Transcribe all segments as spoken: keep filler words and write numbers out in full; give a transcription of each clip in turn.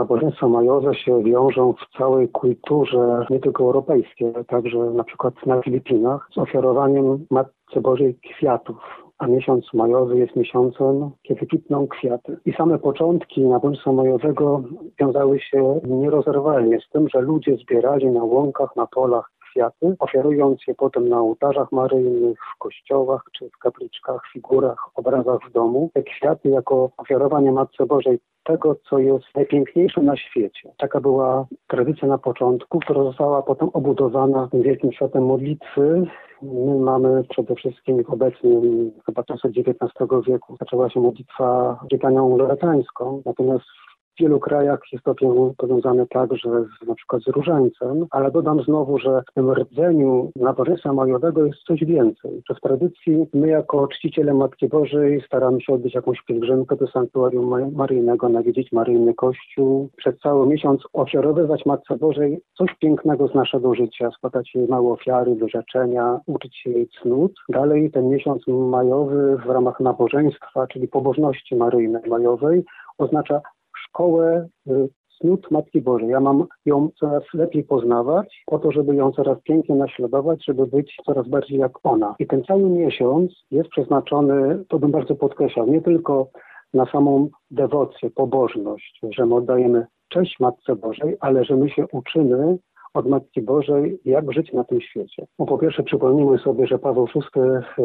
nabożeństwa majowe się wiążą w całej kulturze nie tylko europejskiej, ale także na przykład na Filipinach z ofiarowaniem Matce Bożej kwiatów. A miesiąc majowy jest miesiącem, kiedy kwitną kwiaty. I same początki nabożeństwa majowego wiązały się nierozerwalnie z tym, że ludzie zbierali na łąkach, na polach kwiaty, ofiarując je potem na ołtarzach maryjnych, w kościołach czy w kapliczkach, figurach, obrazach w domu. Te kwiaty jako ofiarowanie Matce Bożej tego, co jest najpiękniejsze na świecie. Taka była tradycja na początku, która została potem obudowana tym wielkim światem modlitwy. My mamy przede wszystkim obecnie, chyba czasach dziewiętnastego wieku, zaczęła się modlitwa litanią loretańską, natomiast w wielu krajach jest to powiązane także z, na przykład z różańcem, ale dodam znowu, że w tym rdzeniu nabożeństwa majowego jest coś więcej. Że w tradycji my jako czciciele Matki Bożej staramy się odbyć jakąś pielgrzymkę do sanktuarium maryjnego, nawiedzić maryjny kościół, przez cały miesiąc ofiarowywać Matce Bożej coś pięknego z naszego życia, składać jej małe ofiary, wyrzeczenia, uczyć się jej cnót. Dalej ten miesiąc majowy w ramach nabożeństwa, czyli pobożności maryjnej majowej, oznacza szkołę cnót Matki Bożej. Ja mam ją coraz lepiej poznawać, po to, żeby ją coraz piękniej naśladować, żeby być coraz bardziej jak ona. I ten cały miesiąc jest przeznaczony, to bym bardzo podkreślał, nie tylko na samą dewocję, pobożność, że my oddajemy cześć Matce Bożej, ale że my się uczymy od Matki Bożej, jak żyć na tym świecie. No, po pierwsze przypomnijmy sobie, że Paweł szósty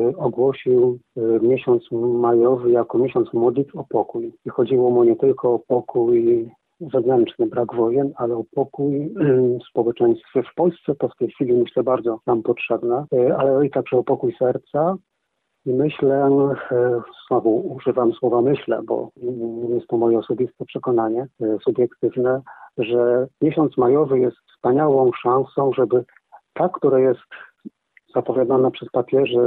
ogłosił miesiąc majowy jako miesiąc modlitw o pokój. I chodziło mu nie tylko o pokój zewnętrzny, brak wojen, ale o pokój w społeczeństwie. W Polsce to w tej chwili myślę bardzo nam potrzebne, ale i także o pokój serca. I myślę, znowu używam słowa myślę, bo jest to moje osobiste przekonanie, subiektywne, że miesiąc majowy jest wspaniałą szansą, żeby ta, która jest zapowiadana przez papieży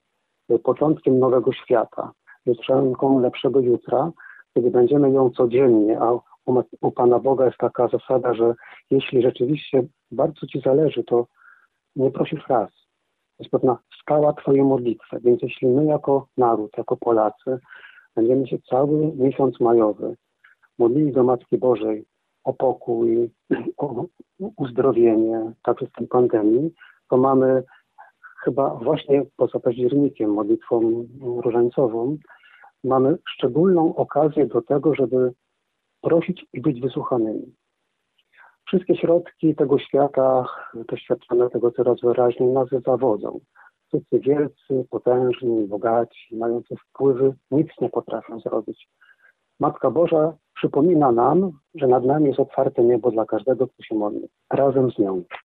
początkiem nowego świata, jutrzenką lepszego jutra, kiedy będziemy ją codziennie, a u, u Pana Boga jest taka zasada, że jeśli rzeczywiście bardzo Ci zależy, to nie prosisz raz. To jest pewna skala Twojej modlitwy. Więc jeśli my jako naród, jako Polacy będziemy się cały miesiąc majowy modlili do Matki Bożej o pokój, o uzdrowienie, także w tej pandemii, to mamy chyba właśnie poza październikiem, modlitwą różańcową, mamy szczególną okazję do tego, żeby prosić i być wysłuchanymi. Wszystkie środki tego świata, doświadczone tego coraz wyraźniej, nas zawodzą. Wszyscy wielcy, potężni, bogaci, mający wpływy, nic nie potrafią zrobić. Matka Boża przypomina nam, że nad nami jest otwarte niebo dla każdego, kto się modli. Razem z nią.